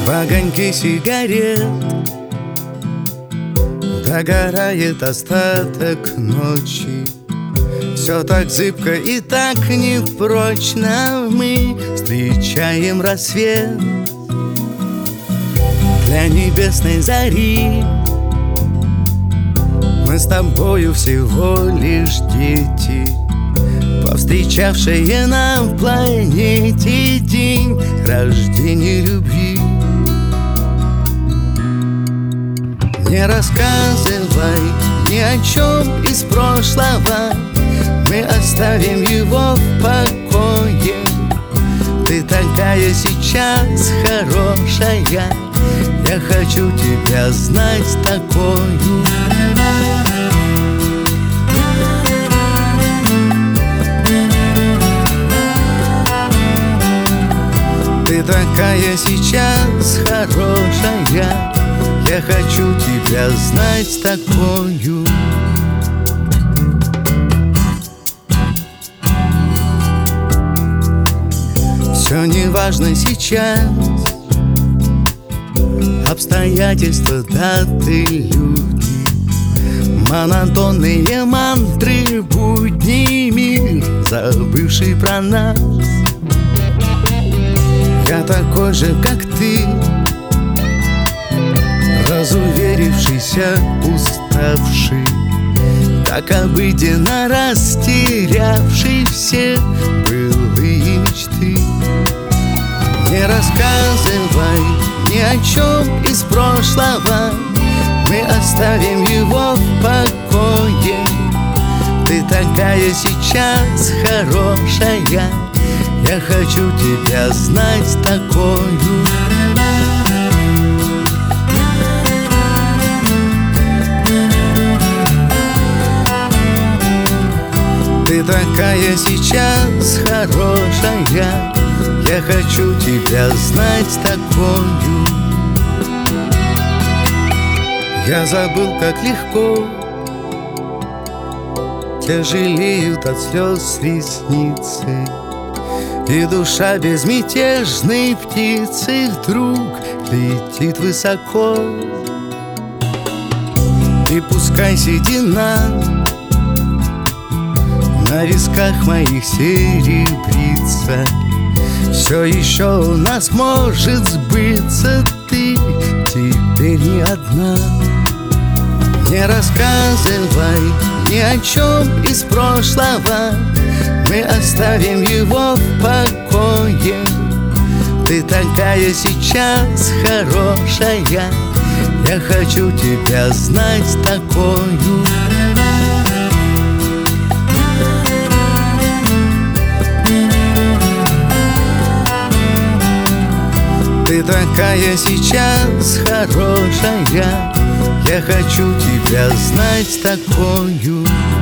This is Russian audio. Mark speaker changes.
Speaker 1: Огоньки сигарет, догорает остаток ночи. Все так зыбко и так непрочно. Мы встречаем рассвет для небесной зари. Мы с тобою всего лишь дети, повстречавшие на планете день рождения любви. Не рассказывай ни о чем из прошлого, мы оставим его в покое. Ты такая сейчас хорошая, я хочу тебя знать такою. Ты такая сейчас хорошая, я хочу тебя знать такою. Все не важно сейчас, обстоятельства, даты, люди, монотонные мантры, будни, мир, забывший про нас. Я такой же, как ты, разуверившийся, уставший, так обыденно растерявший все былые мечты. Не рассказывай ни о чем из прошлого, мы оставим его в покое. Ты такая сейчас хорошая, я хочу тебя знать такою. Ты такая сейчас хорошая, я хочу тебя знать такою. Я забыл, как легко тяжелеют от слез ресницы, и душа безмятежной птицы вдруг летит высоко. И пускай седина на висках моих серебрится, все еще у нас может сбыться. Ты теперь не одна. Не рассказывай ни о чем из прошлого, мы оставим его в покое. Ты такая сейчас хорошая, я хочу тебя знать такою. Ты такая сейчас хорошая, я хочу тебя знать такою.